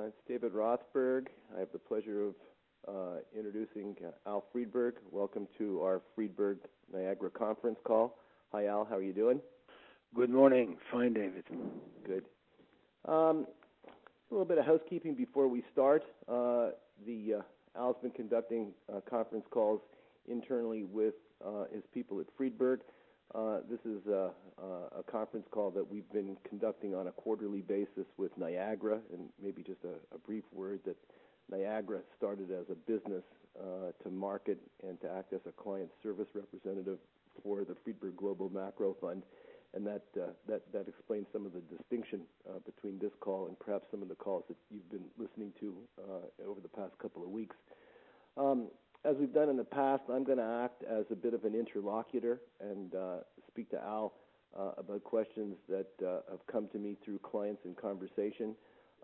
It's David Rothberg. I have the pleasure of introducing Al Friedberg. Welcome to our Friedberg Niagara conference call. Hi, Al. How are you doing? Good morning. Fine, David. Good. A little bit of housekeeping before we start. Al's been conducting conference calls internally with his people at Friedberg. This is a conference call that we've been conducting on a quarterly basis with Niagara, and maybe just a brief word that Niagara started as a business to market and to act as a client service representative for the Friedberg Global Macro Fund, and that explains some of the distinction between this call and perhaps some of the calls that you've been listening to over the past couple of weeks. As we've done in the past, I'm going to act as a bit of an interlocutor and speak to Al about questions that have come to me through clients in conversation.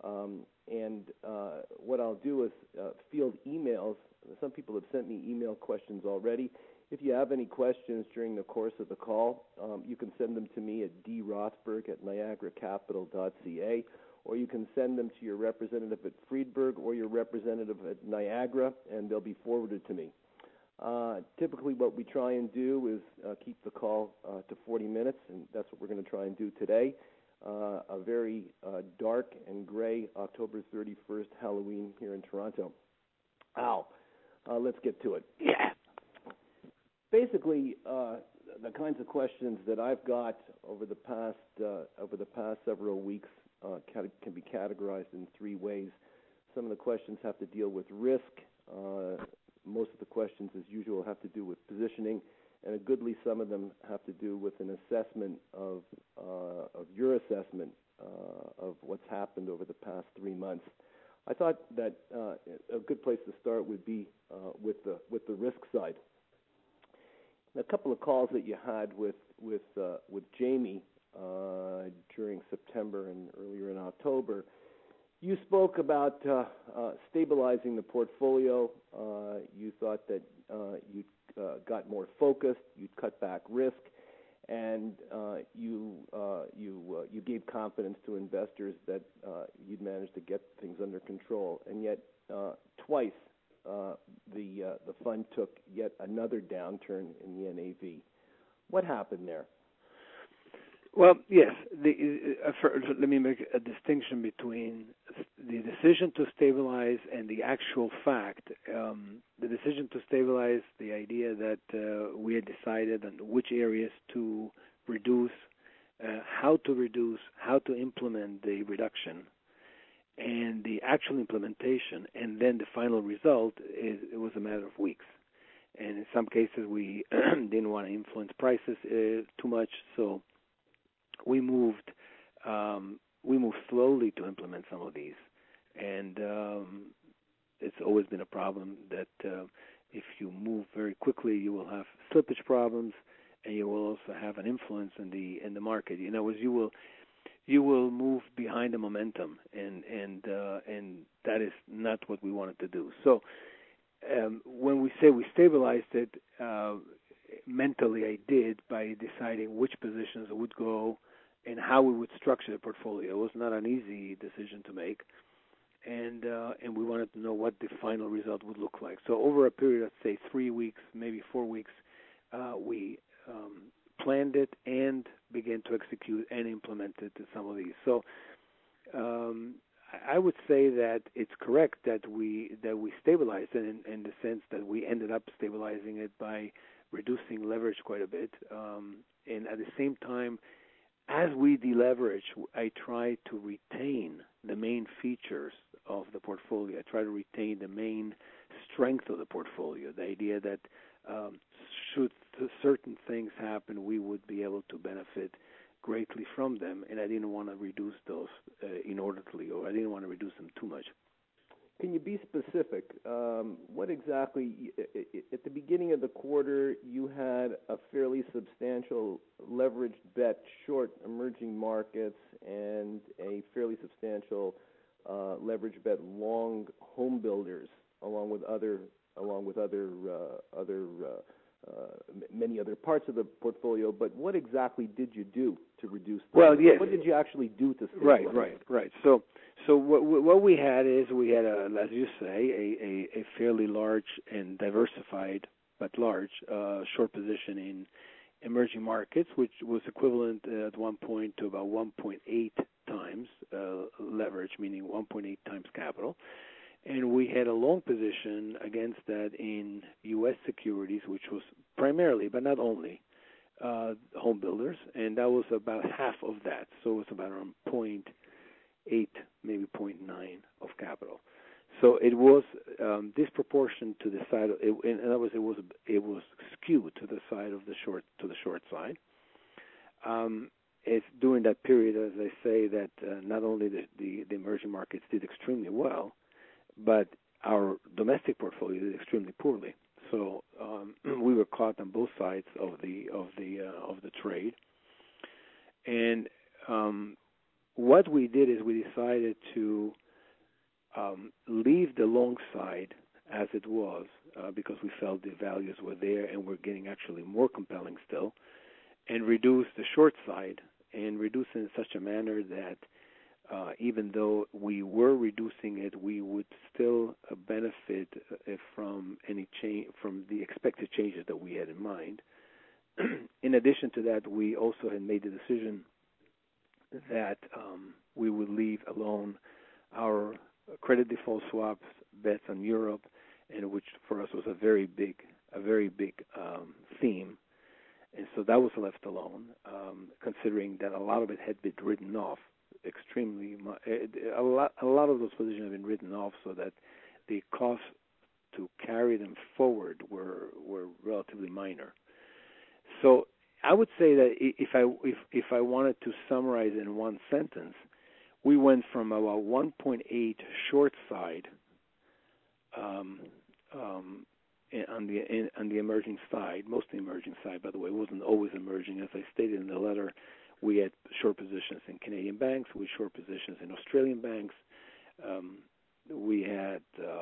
What I'll do is field emails. Some people have sent me email questions already. If you have any questions during the course of the call, you can send them to me at drothberg@niagaracapital.ca, or you can send them to your representative at Friedberg or your representative at Niagara, and they'll be forwarded to me. Typically what we try and do is keep the call to 40 minutes, and that's what we're going to try and do today. A very dark and gray October 31st Halloween here in Toronto. Al, let's get to it. Yeah. Basically, the kinds of questions that I've got over the past several weeks can be categorized in three ways. Some of the questions have to deal with risk. Most of the questions, as usual, have to do with positioning, and a goodly some of them have to do with an assessment of your assessment of what's happened over the past 3 months. I thought that a good place to start would be with the risk side. A couple of calls that you had with Jamie during September and earlier in October, you spoke about stabilizing the portfolio. You thought that you got more focused, you'd cut back risk, and you gave confidence to investors that you'd managed to get things under control. And yet, twice the fund took yet another downturn in the NAV. What happened there? Well, yes. Let me make a distinction between the decision to stabilize and the actual fact. The decision to stabilize, the idea that we had decided on which areas to reduce, how to implement the reduction, and the actual implementation, and then the final result, it was a matter of weeks. And in some cases, we didn't want to influence prices too much, so we moved slowly to implement some of these. And it's always been a problem that if you move very quickly, you will have slippage problems, and you will also have an influence in the market. You know, as you will move behind the momentum, and that is not what we wanted to do. So when we say we stabilized it, mentally I did by deciding which positions would go and how we would structure the portfolio. It was not an easy decision to make, and we wanted to know what the final result would look like. So over a period of, say, 3 weeks, maybe 4 weeks, we planned it and began to execute and implement it to some of these. So I would say that it's correct that we stabilized it in the sense that we ended up stabilizing it by reducing leverage quite a bit, and at the same time, as we deleverage, I try to retain the main features of the portfolio. I try to retain the main strength of the portfolio, the idea that should certain things happen, we would be able to benefit greatly from them, and I didn't want to reduce those inordinately, or I didn't want to reduce them too much. Can you be specific? What exactly, at the beginning of the quarter, you had a fairly substantial leveraged bet short emerging markets and a fairly substantial leveraged bet long home builders, along with other many other parts of the portfolio. But what exactly did you do to reduce? Well, yes. What did you actually do to stabilize? Right. So what we had is as you say, a fairly large and diversified but large short position in emerging markets, which was equivalent at one point to about 1.8 times leverage, meaning 1.8 times capital. And we had a long position against that in U.S. securities, which was primarily, but not only, home builders, and that was about half of that. So it was about around 0.8, maybe 0.9 of capital. So it was disproportionate to the side. In other words, it was skewed to the side of the short side. It's during that period, as I say, that not only the emerging markets did extremely well, but our domestic portfolio did extremely poorly. So we were caught on both sides of the trade. And what we did is we decided to leave the long side as it was because we felt the values were there and were getting actually more compelling still, and reduce the short side, and reduce it in such a manner that even though we were reducing it, we would still benefit from any change, from the expected changes that we had in mind. In addition to that, we also had made the decision that we would leave alone our credit default swaps bets on Europe, and which for us was a very big theme. And so that was left alone, considering that a lot of it had been written off extremely much. A lot of those positions have been written off, so that the costs to carry them forward were relatively minor. So I would say that if I wanted to summarize in one sentence, we went from about 1.8 short side on the emerging side, mostly emerging side, by the way. It wasn't always emerging. As I stated in the letter, we had short positions in Canadian banks, we had short positions in Australian banks. We had,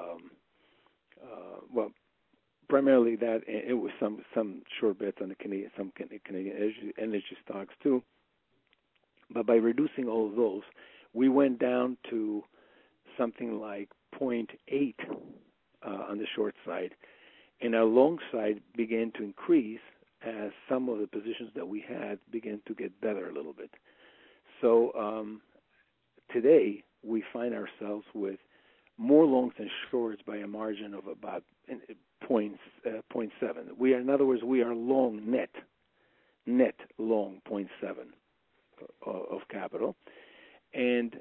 primarily that. It was some short bets on the Canadian energy stocks too. But by reducing all of those, we went down to something like 0.8 on the short side, and our long side began to increase as some of the positions that we had began to get better a little bit. So today we find ourselves with more longs than shorts by a margin of about 0.7. In other words, we are long net long 0.7 of capital, and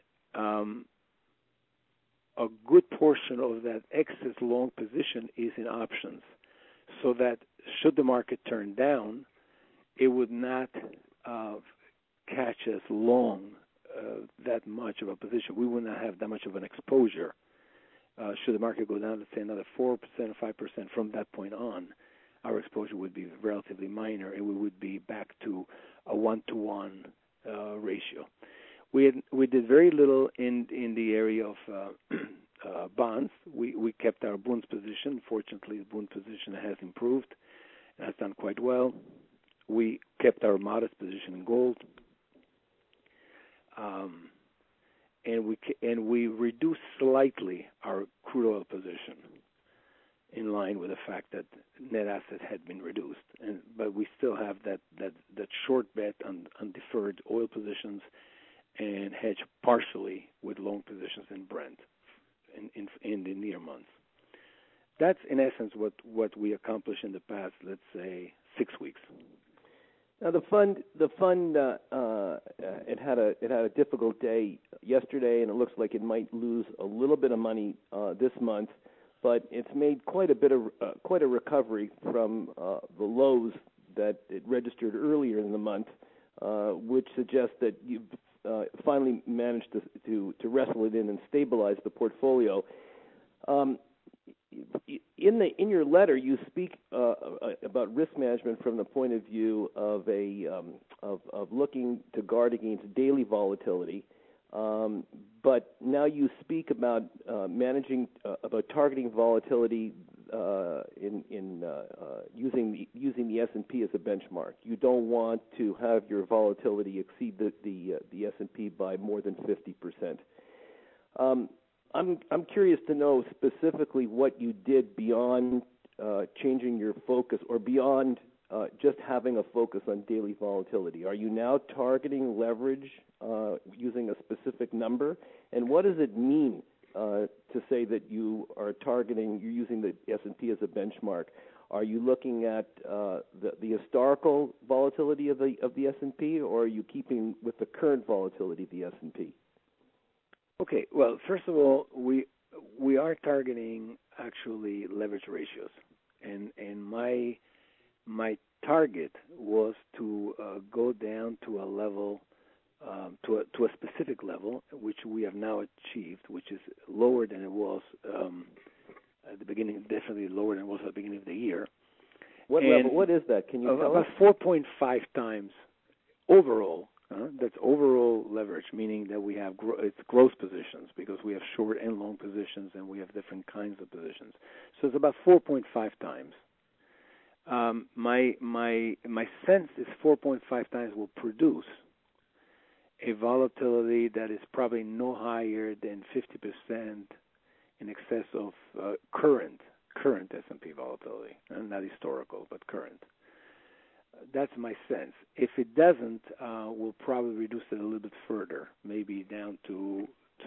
a good portion of that excess long position is in options, so that should the market turn down, it would not catch us long that much of a position. We would not have that much of an exposure. Should the market go down, let's say another 4% or 5% from that point on, our exposure would be relatively minor, and we would be back to a 1-to-1 ratio. We did very little in the area of bonds. We kept our Bunds position. Fortunately, the Bund position has improved and has done quite well. We kept our modest position in gold, and we reduced slightly our crude oil position in line with the fact that net assets had been reduced. But we still have that short bet on deferred oil positions, and hedge partially with long positions in Brent in the near months. That's in essence what we accomplished in the past, let's say, 6 weeks. Now the fund, it had a difficult day yesterday, and it looks like it might lose a little bit of money this month, but it's made quite a recovery from the lows that it registered earlier in the month, which suggests that you've finally managed to wrestle it in and stabilize the portfolio. In your letter, you speak about risk management from the point of view of of looking to guard against daily volatility, but now you speak about about targeting volatility using the S&P as a benchmark. You don't want to have your volatility exceed the S&P by more than 50%. I'm curious to know specifically what you did beyond changing your focus, or beyond just having a focus on daily volatility. Are you now targeting leverage using a specific number? And what does it mean to say that you're using the S&P as a benchmark? Are you looking at the historical volatility of the S&P, or are you keeping with the current volatility of the S&P? Okay. Well, first of all, we are targeting actually leverage ratios, and my target was to go down to a level, to a specific level, which we have now achieved, which is lower than it was at the beginning, definitely lower than it was at the beginning of the year. What level? What is that? Can you tell us? About 4.5 times overall. That's overall leverage, meaning that we have it's gross positions, because we have short and long positions, and we have different kinds of positions. So it's about 4.5 times. My sense is 4.5 times will produce a volatility that is probably no higher than 50% in excess of current S&P volatility, and not historical, but current. That's my sense. If it doesn't, we'll probably reduce it a little bit further, maybe down to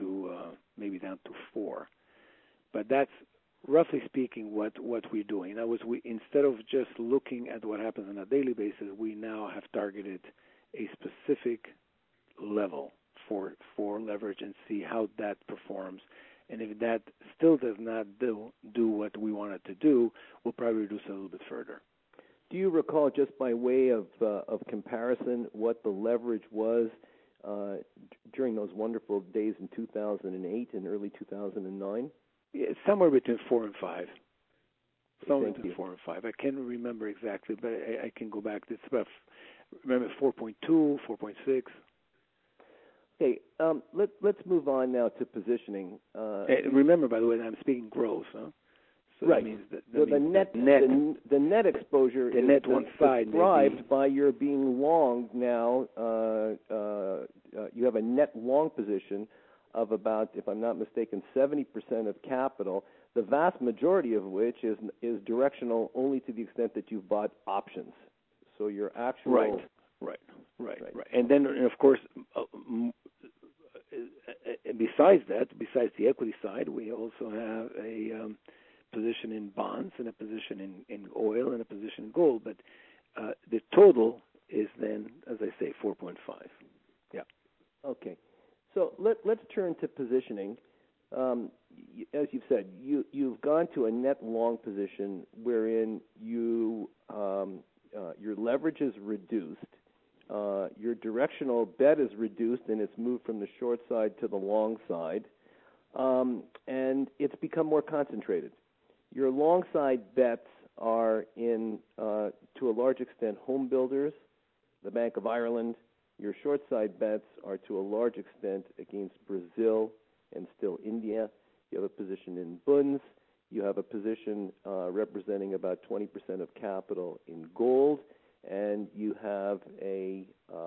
4. But that's roughly speaking what we're doing. That was, instead of just looking at what happens on a daily basis, we now have targeted a specific level for leverage and see how that performs. And if that still does not do what we want it to do, we'll probably reduce it a little bit further. Do you recall, just by way of comparison, what the leverage was during those wonderful days in 2008 and early 2009? Yeah, somewhere between 4 and 5. Somewhere Thank between you. 4 and 5. I can't remember exactly, but I can go back. It's about, remember, 4.2, 4.6. Okay, let's move on now to positioning. Remember, by the way, that I'm speaking gross, huh? So right. That means the net exposure the is net one side described by your being long now. You have a net long position of about, if I'm not mistaken, 70% of capital, the vast majority of which is directional only to the extent that you've bought options. So your actual... Right. And then, of course, besides the equity side, we also have a position in bonds and a position in oil and a position in gold. But the total is then, as I say, 4.5. Yeah. Okay. So let's turn to positioning. As you've said, you've gone to a net long position wherein your leverage is reduced. Your directional bet is reduced, and it's moved from the short side to the long side, and it's become more concentrated. Your long side bets are in, to a large extent, home builders, the Bank of Ireland. Your short side bets are to a large extent against Brazil and still India. You have a position in bunds. You have a position representing about 20% of capital in gold, and you have a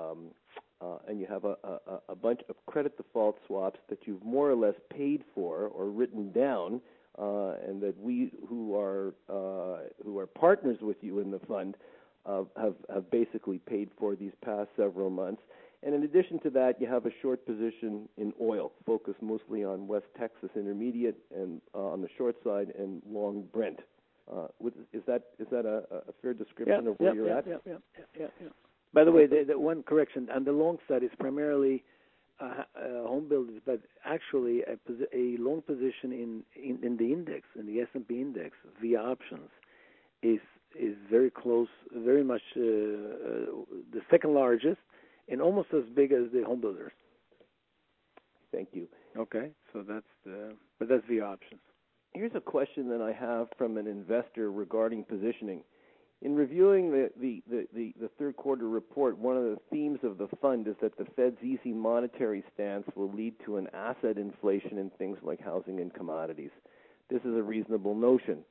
bunch of credit default swaps that you've more or less paid for or written down, and that we who are partners with you in the fund have basically paid for these past several months. And in addition to that, you have a short position in oil, focused mostly on West Texas Intermediate and on the short side, and long Brent. Is that a fair description of where you're at? Yeah. By the way, the one correction, on the long side is primarily home builders, but actually a long position in the index, in the S&P index via options, is very close, very much the second largest, and almost as big as the home builders. Thank you. Okay, so that's via options. Here's a question that I have from an investor regarding positioning. In reviewing the third quarter report, one of the themes of the fund is that the Fed's easy monetary stance will lead to an asset inflation in things like housing and commodities. This is a reasonable notion.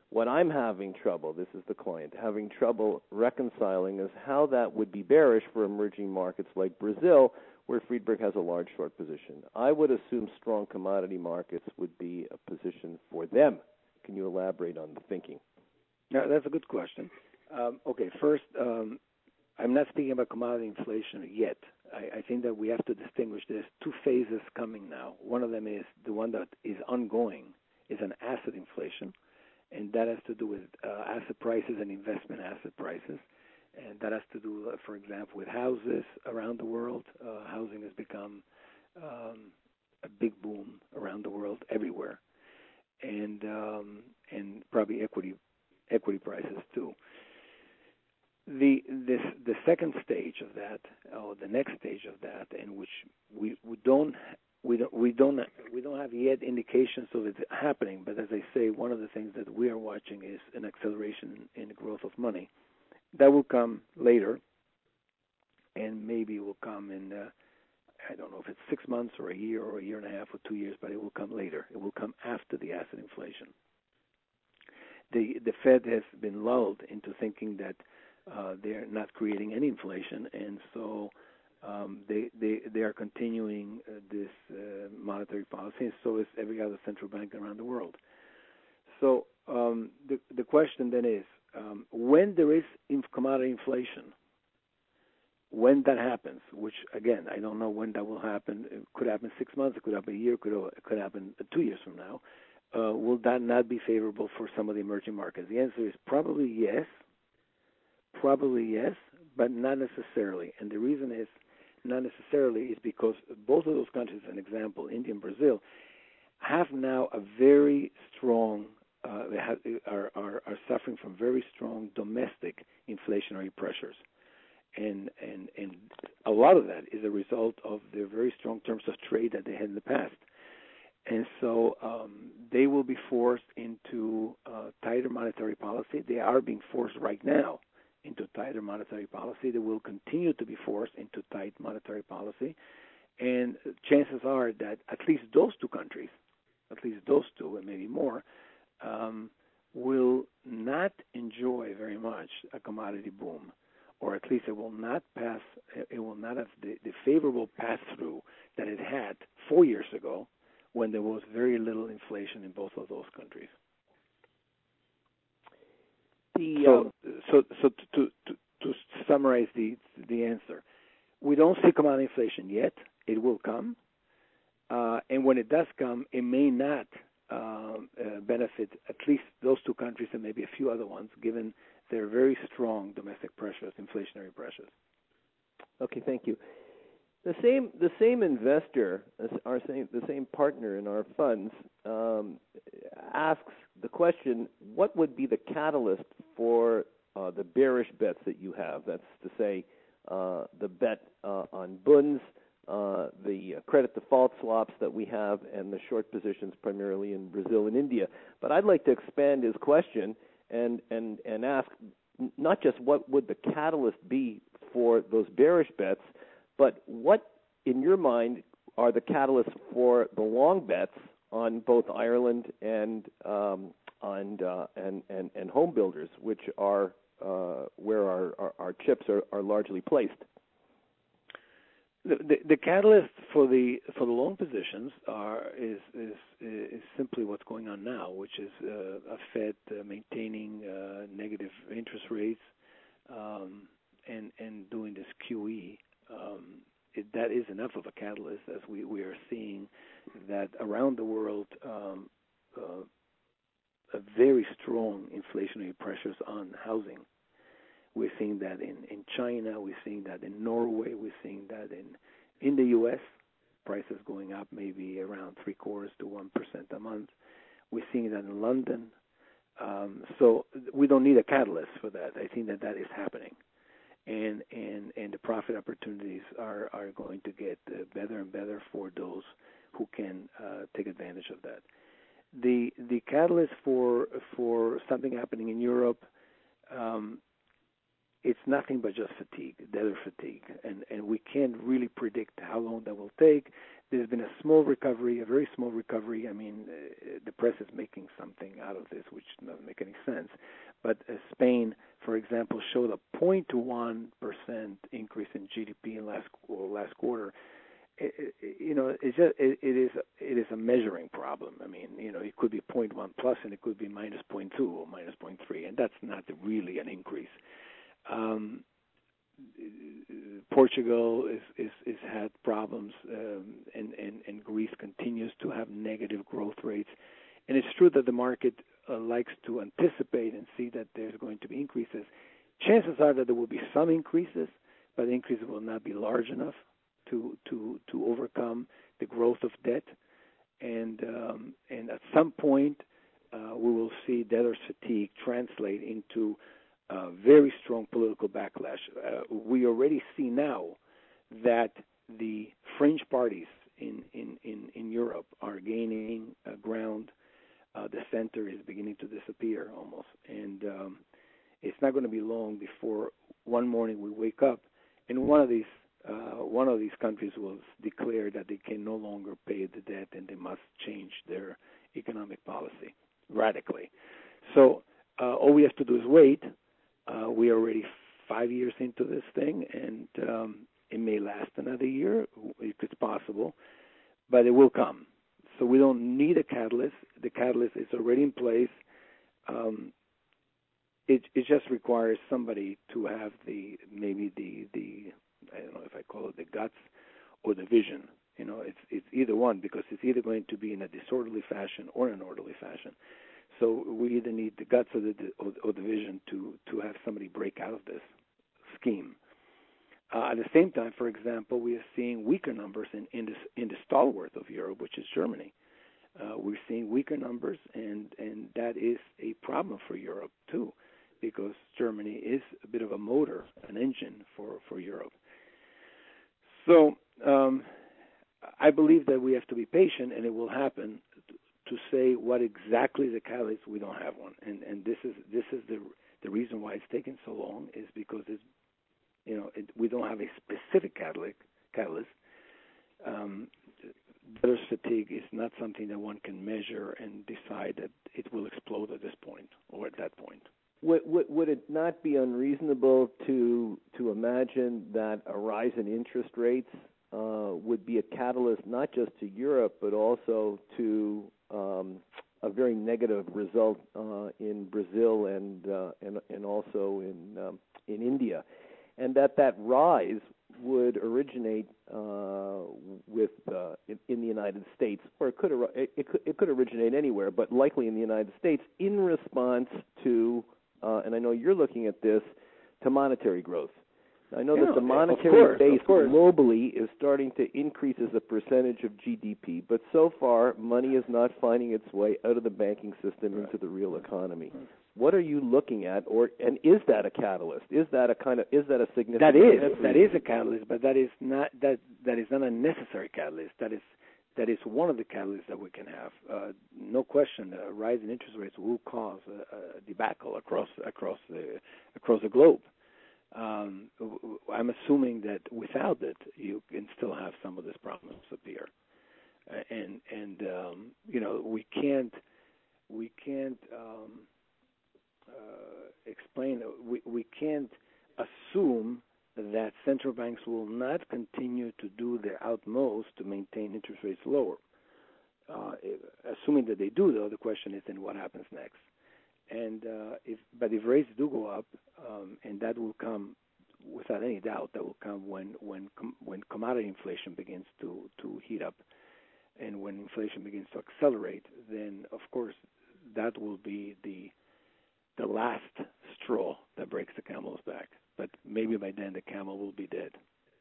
What I'm having trouble, this is the client, having trouble reconciling is how that would be bearish for emerging markets like Brazil, where Friedberg has a large short position. I would assume strong commodity markets would be a position for them. Can you elaborate on the thinking? Yeah, that's a good question. Okay, first, I'm not speaking about commodity inflation yet. I think that we have to distinguish. There's two phases coming now. One of them is the one that is ongoing, is an asset inflation, and that has to do with asset prices and investment asset prices. And that has to do, for example, with houses around the world. Housing has become a big boom around the world, everywhere, and probably equity prices too. The second stage of that, or the next stage of that, in which we don't have yet indications of it happening. But as I say, one of the things that we are watching is an acceleration in the growth of money. That will come later, and maybe it will come in, I don't know if it's 6 months or a year and a half or 2 years, but it will come later. It will come after the asset inflation. The Fed has been lulled into thinking that they're not creating any inflation, and so they are continuing this monetary policy, and so is every other central bank around the world. So the question then is, when there is commodity inflation, when that happens, which again I don't know when that will happen. It could happen 6 months, it could happen a year, it could happen 2 years from now. Will that not be favorable for some of the emerging markets? The answer is probably yes, but not necessarily. And the reason is not necessarily is because both of those countries, an example, India and Brazil, have now a very strong, are suffering from very strong domestic inflationary pressures. And a lot of that is a result of their very strong terms of trade that they had in the past. And so they will be forced into tighter monetary policy. They are being forced right now into tighter monetary policy. They will continue to be forced into tight monetary policy. And chances are that at least those two countries, and maybe more, will not enjoy very much a commodity boom, or at least it will not have the favorable pass-through that it had 4 years ago when there was very little inflation in both of those countries. So to summarize the answer, we don't see commodity inflation yet. It will come, and when it does come, it may not benefit at least those two countries and maybe a few other ones, given their very strong domestic pressures, inflationary pressures. Okay, thank you. The same investor, the same partner in our funds, asks the question: what would be the catalyst for the bearish bets that you have? That's to say, the bet on bunds, the credit default swaps that we have, and the short positions primarily in Brazil and India. But I'd like to expand his question and ask not just what would the catalyst be for those bearish bets, but what, in your mind, are the catalysts for the long bets on both Ireland and home builders, which are where our chips are largely placed? The catalyst for the long positions is simply what's going on now, which is a Fed maintaining negative interest rates and doing this QE. That is enough of a catalyst, as we are seeing that around the world, a very strong inflationary pressures on housing. We're seeing that in China, we're seeing that in Norway, we're seeing that in the U.S., prices going up maybe around 0.75% to 1% a month. We're seeing that in London. So we don't need a catalyst for that. I think that is happening. And the profit opportunities are going to get better and better for those who can take advantage of that. The catalyst for something happening in Europe, it's nothing but just fatigue, debtor fatigue, and we can't really predict how long that will take. There's been a small recovery, a very small recovery. I mean, the press is making something out of this, which doesn't make any sense. But Spain, for example, showed a 0.1% increase in GDP in last quarter. It is a measuring problem. I mean, it could be 0.1 plus, and it could be minus 0.2 or minus 0.3, and that's not really an increase. Portugal is had problems, and Greece continues to have negative growth rates. And it's true that the market likes to anticipate and see that there's going to be increases. Chances are that there will be some increases, but the increases will not be large enough to overcome the growth of debt. And at some point, we will see debtors fatigue translate into very strong political backlash. We already see now that the fringe parties in Europe are gaining ground. The center is beginning to disappear almost, and it's not going to be long before one morning we wake up and one of these countries will declare that they can no longer pay the debt and they must change their economic policy radically. So all we have to do is wait. We are already 5 years into this thing, and it may last another year. It's possible, but it will come. So we don't need a catalyst. The catalyst is already in place. It just requires somebody to have the I don't know if I call it the guts or the vision. It's either one, because it's either going to be in a disorderly fashion or an orderly fashion. So we either need the guts or the vision to have somebody break out of this scheme. At the same time, for example, we are seeing weaker numbers in the stalwart of Europe, which is Germany. We're seeing weaker numbers, and that is a problem for Europe too, because Germany is a bit of a motor, an engine for Europe. So I believe that we have to be patient, and it will happen. To say what exactly the catalyst, we don't have one, and this is the reason why it's taken so long, is because we don't have a specific catalyst. Debtors fatigue is not something that one can measure and decide that it will explode at this point or at that point. Would it not be unreasonable to imagine that a rise in interest rates would be a catalyst not just to Europe but also to a very negative result in Brazil and also in India, and that rise would originate in the United States, or it could originate anywhere, but likely in the United States, in response to and I know you're looking at this, to monetary growth. I know that the monetary base globally is starting to increase as a percentage of GDP, but so far money is not finding its way out of the banking system into the real economy. What are you looking at, and is that a catalyst? Is that a significant? That is a catalyst, but that is not a necessary catalyst. That is one of the catalysts that we can have. No question, a rise in interest rates will cause a debacle across the globe. I'm assuming that without it, you can still have some of these problems appear, and we can't explain. We can't assume that central banks will not continue to do their utmost to maintain interest rates lower. Assuming that they do, though, the question is then what happens next. And if rates do go up, and that will come without any doubt, that will come when commodity inflation begins to heat up, and when inflation begins to accelerate, then of course that will be the last straw that breaks the camel's back. But maybe by then the camel will be dead.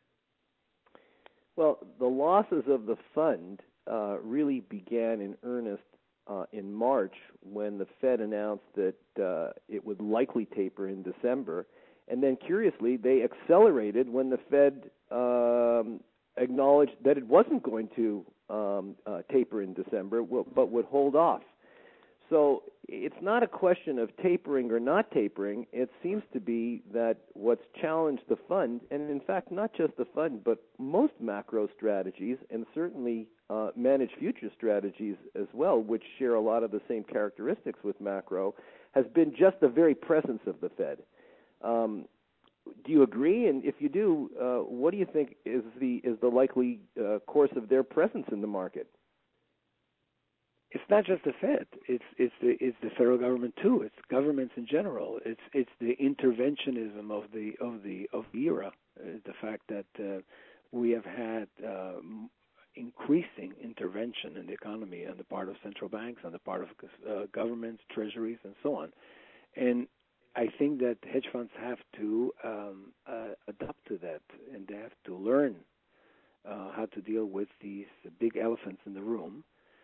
Well, the losses of the fund really began in earnest in March, when the Fed announced that it would likely taper in December. And then, curiously, they accelerated when the Fed acknowledged that it wasn't going to taper in December, but would hold off. So it's not a question of tapering or not tapering. It seems to be that what's challenged the fund, and in fact not just the fund, but most macro strategies, and certainly manage future strategies as well, which share a lot of the same characteristics with macro, has been just the very presence of the Fed. Do you agree? And if you do, what do you think is the likely course of their presence in the market? It's not just the Fed. It's the federal government too. It's governments in general. It's the interventionism of the era. The fact that we have had increasing intervention in the economy on the part of central banks, on the part of governments, treasuries, and so on. And I think that hedge funds have to adapt to that, and they have to learn how to deal with these big elephants in the room.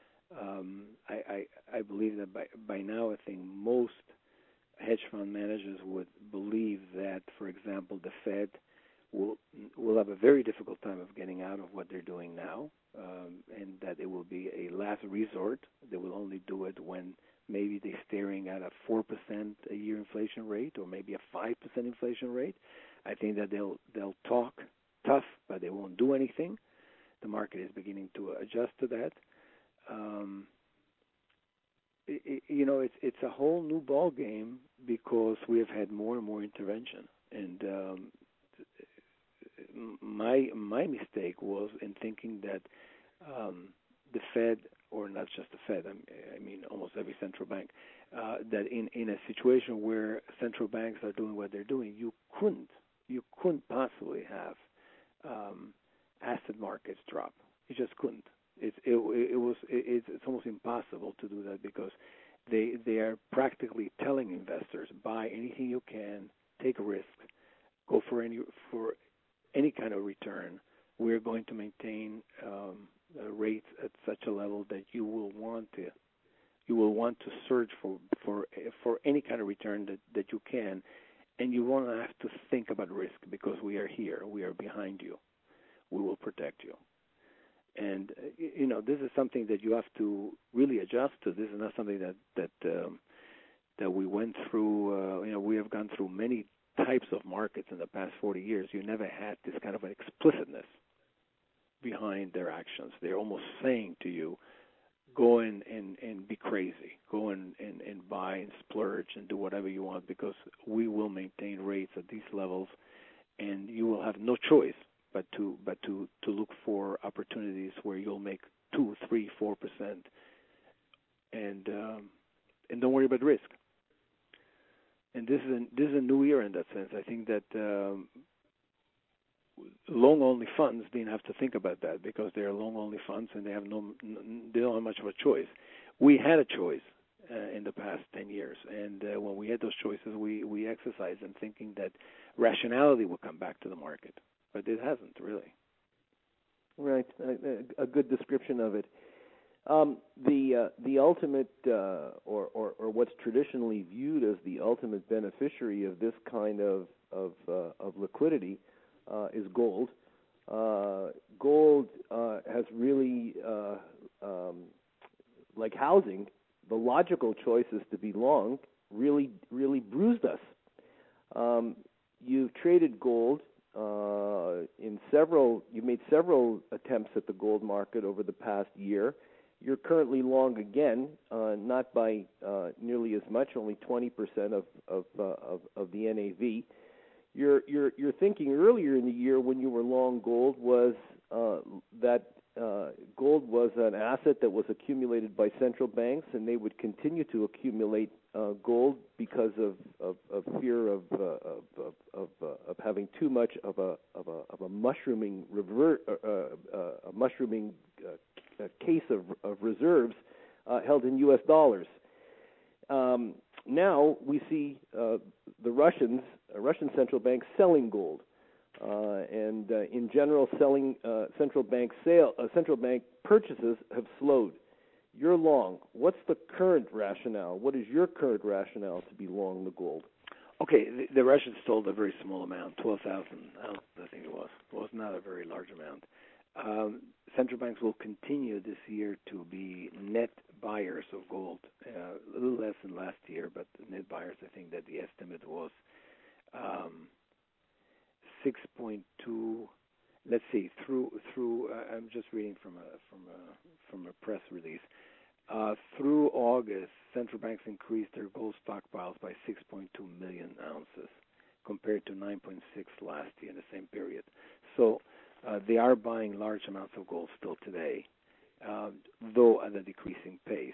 I believe that by now, I think most hedge fund managers would believe that, for example, the Fed will have a very difficult time of getting out of what they're doing now, and that it will be a last resort. They will only do it when maybe they're staring at a 4% a year inflation rate, or maybe a 5% inflation rate. I think that they'll talk tough, but they won't do anything. The market is beginning to adjust to that. It's a whole new ball game because we have had more and more intervention. And my mistake was in thinking that the Fed, or not just the Fed, I mean almost every central bank, that in a situation where central banks are doing what they're doing, you couldn't possibly have asset markets drop. You just couldn't. It's almost impossible to do that because they are practically telling investors, buy anything you can, take a risk, go for any kind of return. We're going to maintain rates at such a level that you will want to search for any kind of return that you can, and you won't have to think about risk because we are here, we are behind you, we will protect you. And this is something that you have to really adjust to. This is not something that we went through. We have gone through many types of markets in the past 40 years. You never had this kind of an explicitness behind their actions. They're almost saying to you, go in and be crazy. Go in and buy and splurge and do whatever you want because we will maintain rates at these levels, and you will have no choice but to look for opportunities where you'll make 2, 3, 4%, and don't worry about risk. And this is a new era in that sense. I think that long-only funds didn't have to think about that because they are long-only funds and they don't have much of a choice. We had a choice in the past 10 years, and when we had those choices, we exercised them thinking that rationality would come back to the market. But it hasn't really. Right, a good description of it. The ultimate, or what's traditionally viewed as the ultimate beneficiary of this kind of liquidity is gold. Gold has really, like housing, the logical choice is to be long. Really bruised us. You've traded gold. You've made several attempts at the gold market over the past year. You're currently long again, not by nearly as much, only 20% of the NAV. Your thinking earlier in the year when you were long gold was that gold was an asset that was accumulated by central banks, and they would continue to accumulate gold because of fear of having too much of a mushrooming case of reserves held in U.S. dollars. Now we see the Russian central bank selling gold, and in general, central bank purchases have slowed. You're long. What's the current rationale? What is your current rationale to be long the gold? Okay, the Russians sold a very small amount, 12,000 ounces, I think it was. It was not a very large amount. Central banks will continue this year to be net buyers of gold, a little less than last year, but net buyers, I think that the estimate was 6.2 let's see, through I'm just reading from a press release. Through August, central banks increased their gold stockpiles by 6.2 million ounces compared to 9.6 last year in the same period. So they are buying large amounts of gold still today, though at a decreasing pace.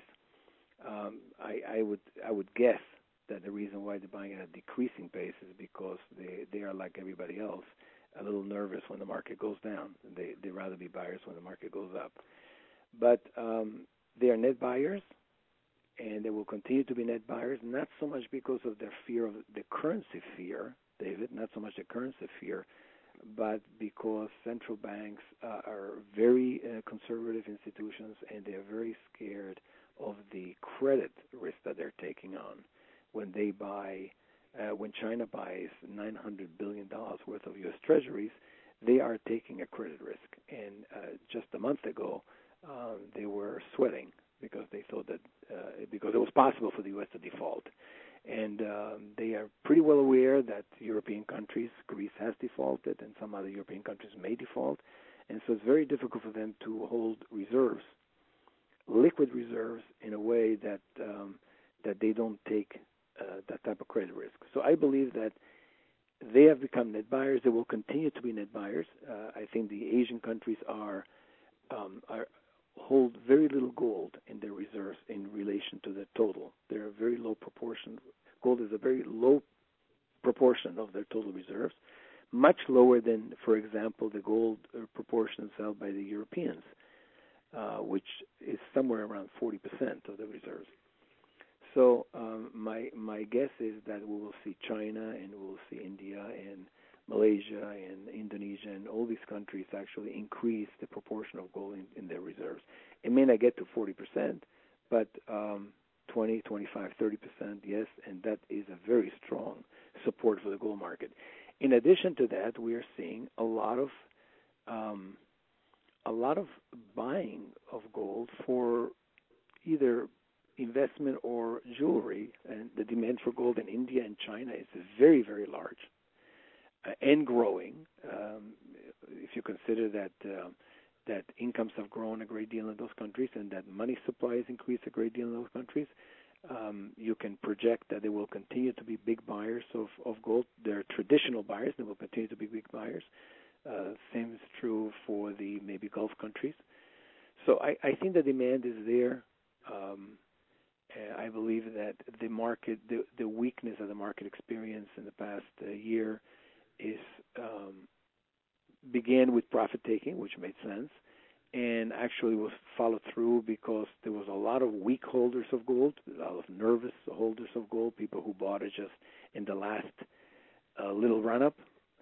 I would guess that the reason why they're buying at a decreasing pace is because they are like everybody else, a little nervous when the market goes down. They rather be buyers when the market goes up. But they are net buyers, and they will continue to be net buyers, not so much because of their fear of the currency fear, David, not so much the currency fear, but because central banks are very conservative institutions, and they are very scared of the credit risk that they're taking on when they buy. When China buys $900 billion worth of U.S. Treasuries, they are taking a credit risk. And just a month ago, they were sweating because they thought that because it was possible for the U.S. to default. And they are pretty well aware that European countries, Greece has defaulted, and some other European countries may default. And so it's very difficult for them to hold reserves, liquid reserves, in a way that that they don't take that type of credit risk. So I believe that they have become net buyers. They will continue to be net buyers. I think the Asian countries hold very little gold in their reserves in relation to the total. They're a very low proportion. Gold is a very low proportion of their total reserves, much lower than, for example, the gold proportions held by the Europeans, which is somewhere around 40% of the reserves. So my guess is that we will see China, and we will see India and Malaysia and Indonesia and all these countries actually increase the proportion of gold in their reserves. It may not get to 40%, but 20, 25, 30%, yes, and that is a very strong support for the gold market. In addition to that, we are seeing a lot of buying of gold for either investment or jewelry, and the demand for gold in India and China is very, very large and growing. If you consider that incomes have grown a great deal in those countries and that money supply has increased a great deal in those countries, you can project that they will continue to be big buyers of gold. They're traditional buyers. They will continue to be big buyers. Same is true for the maybe Gulf countries. So I think the demand is there. I believe that the market, the weakness of the market experience in the past year is began with profit taking, which made sense, and actually was followed through because there was a lot of weak holders of gold, a lot of nervous holders of gold, people who bought it just in the last little run-up,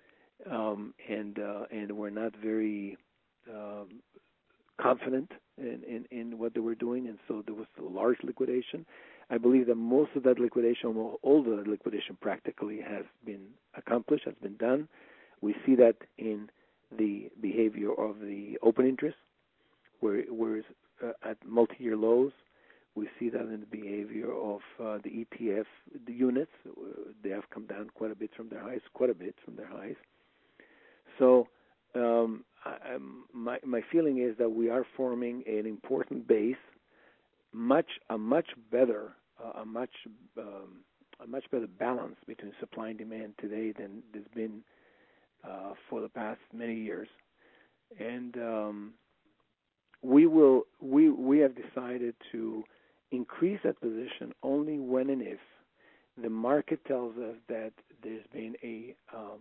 and were not very confident in what they were doing, and so there was a large liquidation. I believe that most of that liquidation, all of that liquidation practically has been accomplished, has been done. We see that in the behavior of the open interest, where it's at multi-year lows. We see that in the behavior of the ETF, the units. They have come down quite a bit from their highs. So my feeling is that we are forming an important base, a much better balance between supply and demand today than there's been for the past many years, and we have decided to increase that position only when and if the market tells us that there's been a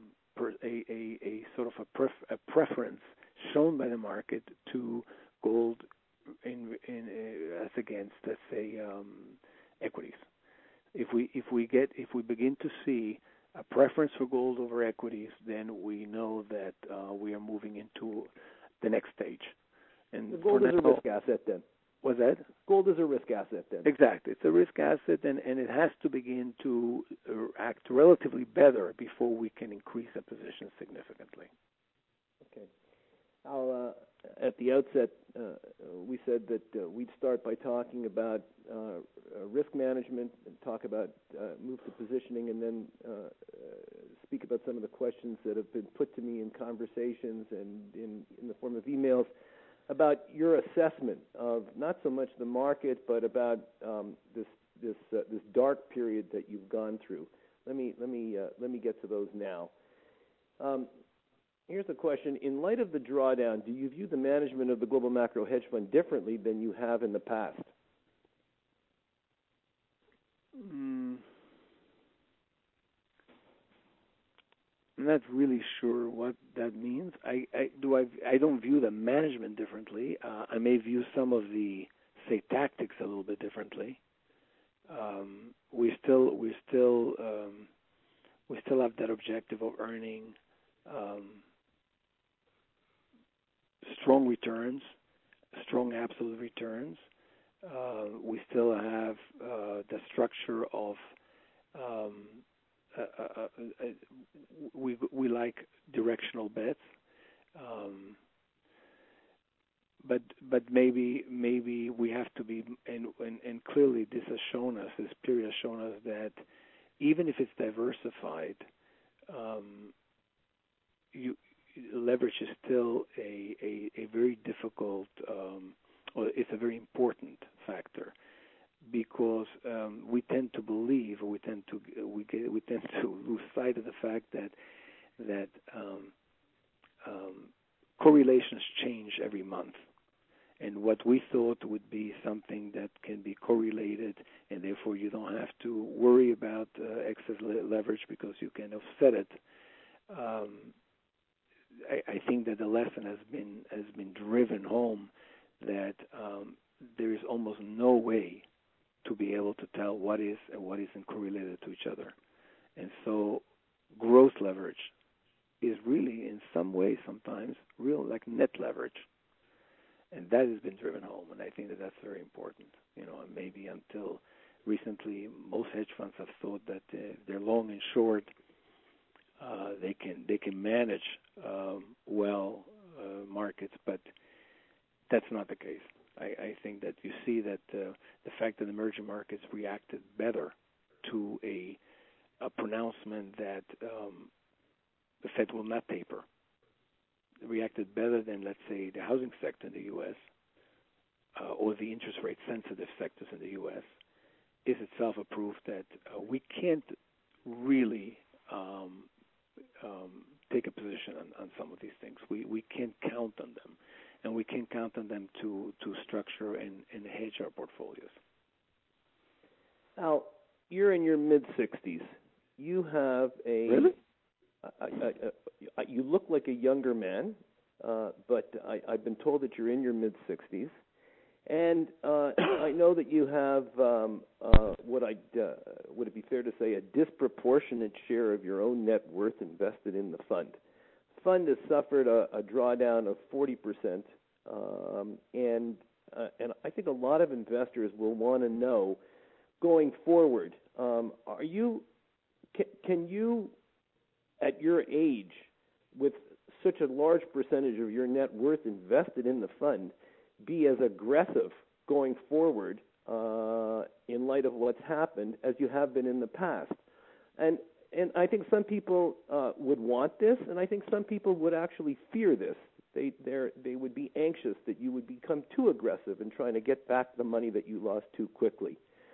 sort of a preference shown by the market to gold as against, let's say, equities. If we begin to see a preference for gold over equities, then we know that we are moving into the next stage. And the gold is a risk asset then. What's that? Gold is a risk asset then. Exactly. It's a risk asset, and it has to begin to act relatively better before we can increase the position significantly. Okay. I'll, at the outset, we said that we'd start by talking about risk management and talk about move to positioning, and then speak about some of the questions that have been put to me in conversations and in the form of emails about your assessment of not so much the market, but about this dark period that you've gone through. Let me get to those now. Here's the question: in light of the drawdown, do you view the management of the global macro hedge fund differently than you have in the past? I'm not really sure what that means. I don't view the management differently. I may view some of the, say, tactics a little bit differently. We still have that objective of earning strong returns, strong absolute returns. We still have the structure of we like directional bets, but maybe we have to be, and clearly this period has shown us that even if it's diversified, leverage is still a very difficult, or it's a very important factor, because we tend to believe, or we tend to lose sight of the fact that correlations change every month, and what we thought would be something that can be correlated, and therefore you don't have to worry about excess leverage because you can offset it. I think that the lesson has been driven home that there is almost no way to be able to tell what is and what isn't correlated to each other. And so gross leverage is really, in some ways, sometimes real like net leverage. And that has been driven home, and I think that that's very important. And maybe until recently, most hedge funds have thought that they're long and short, they can manage markets, but that's not the case. I think that you see that the fact that emerging markets reacted better to a pronouncement that the Fed will not taper, reacted better than, let's say, the housing sector in the U.S. Or the interest rate sensitive sectors in the U.S. is itself a proof that we can't really take a position on some of these things. We can't count on them, and we can't count on them to structure and hedge our portfolios. Al, you're in your mid-60s. You have a... Really? You look like a younger man, but I've been told that you're in your mid-60s. And I know that you have would it be fair to say, a disproportionate share of your own net worth invested in the fund. The fund has suffered a drawdown of 40%, and I think a lot of investors will want to know, going forward, can you, at your age, with such a large percentage of your net worth invested in the fund, be as aggressive going forward in light of what's happened as you have been in the past? And I think some people would want this, and I think some people would actually fear this. They would be anxious that you would become too aggressive in trying to get back the money that you lost too quickly.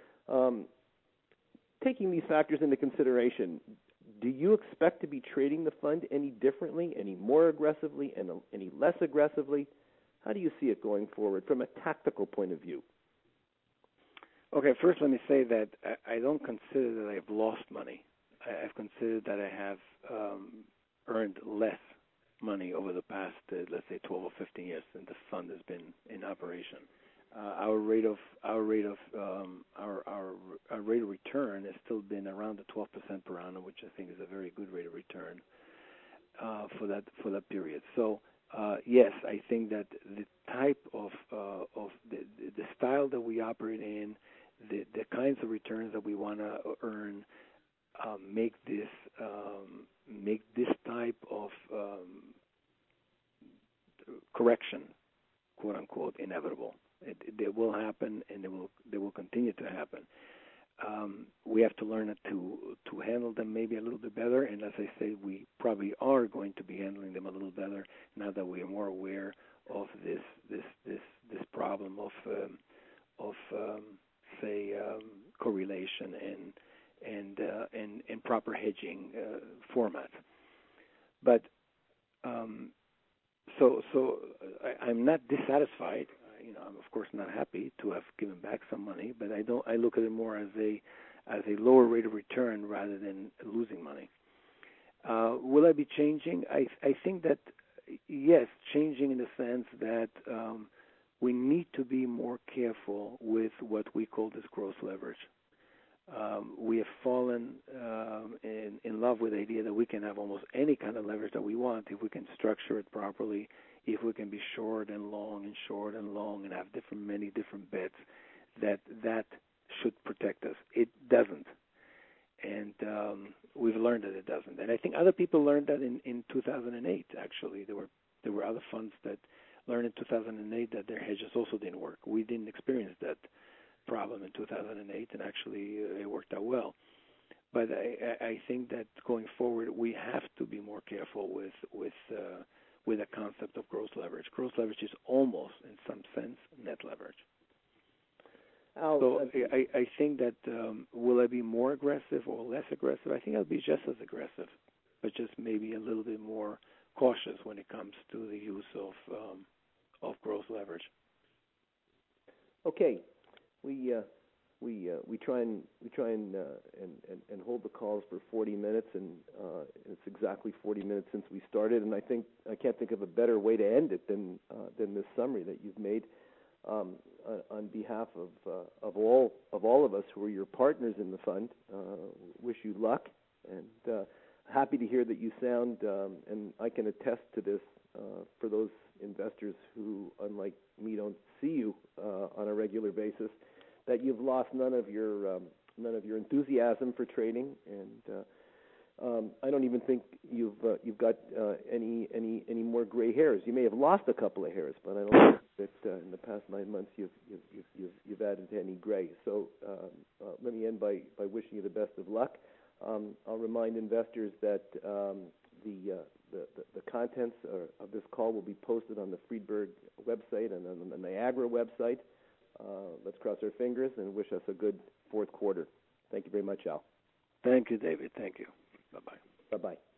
Taking these factors into consideration, do you expect to be trading the fund any differently, any more aggressively, and any less aggressively? How do you see it going forward from a tactical point of view? Okay, first let me say that I don't consider that I've lost money. I've considered that I have earned less money over the past, let's say, 12 or 15 years since the fund has been in operation. Our rate of return has still been around the 12% per annum, which I think is a very good rate of return for that period. So yes, I think that the type of the style that we operate in, the kinds of returns that we want to earn, make this type of correction, quote unquote, inevitable. They will happen, and they will continue to happen. we have to learn to handle them maybe a little bit better. And as I say, we probably are going to be handling them a little better now that we are more aware of this problem of correlation and proper hedging formats. But I'm not dissatisfied. I'm of course not happy to have given back some money, but I look at it more as a lower rate of return rather than losing money. Will I be changing? I think that yes, changing in the sense that we need to be more careful with what we call this gross leverage. We have fallen in love with the idea that we can have almost any kind of leverage that we want if we can structure it properly, if we can be short and long and have many different bets, that should protect us. It doesn't. And we've learned that it doesn't. And I think other people learned that in 2008, actually. There were other funds that learned in 2008 that their hedges also didn't work. We didn't experience that problem in 2008, and actually it worked out well. But I think that going forward, we have to be more careful with the concept of gross leverage. Gross leverage is almost, in some sense, net leverage. So I think that will I be more aggressive or less aggressive? I think I'll be just as aggressive, but just maybe a little bit more cautious when it comes to the use of gross leverage. Okay, we try and hold the calls for 40 minutes, and it's exactly 40 minutes since we started, and I can't think of a better way to end it than this summary that you've made. On behalf of all of us who are your partners in the fund, wish you luck, and happy to hear that you sound, and I can attest to this for those investors who, unlike me, don't see you on a regular basis, that you've lost none of your enthusiasm for trading, and I don't even think you've got any more gray hairs. You may have lost a couple of hairs, but I don't think that in the past 9 months you've added any gray. So let me end by wishing you the best of luck. I'll remind investors that the contents of this call will be posted on the Friedberg website and on the Niagara website. Let's cross our fingers and wish us a good fourth quarter. Thank you very much, Al. Thank you, David. Thank you. Bye-bye. Bye-bye.